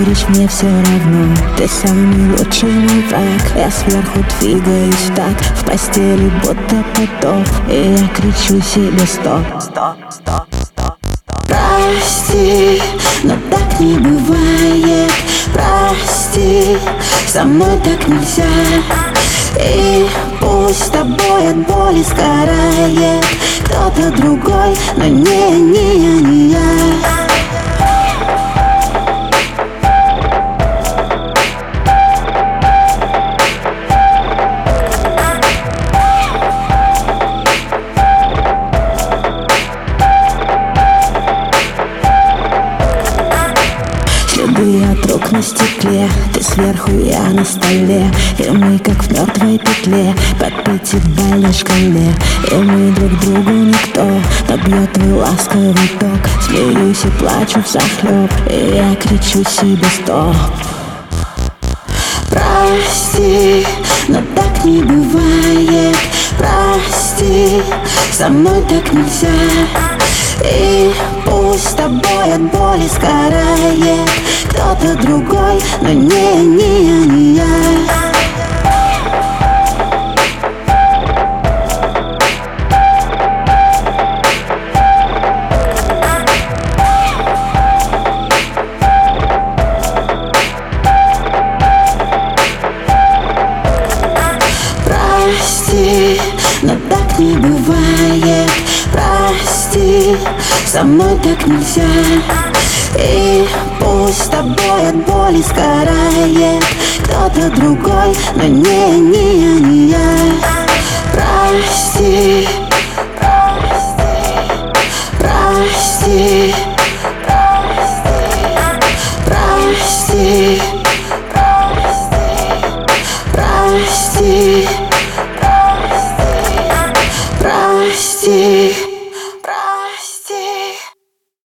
говоришь, мне все равно. Ты самый лучший мой враг. Я сверху двигаюсь так, в постели будто потоп. И я кричу себе стоп. Прости, но так не бывает. Прости, со мной так нельзя. И пусть с тобой от боли сгорает кто-то другой, но не я. Следы от рук на стекле, ты сверху, я на столе. И мы как в мертвой петле, под 5-бальной шкале. И мы друг другу никто, но бьет твой ласковый ток. Смеюсь и плачу взахлеб, и я кричу себе стоп. Прости, но так не бывает. Прости, со мной так нельзя. И пусть с тобой от боли сгорает кто-то другой, но не я. Прости, но так не бывает. Прости, со мной так нельзя. И пусть с тобой от боли сгорает кто-то другой, но не я. Прости.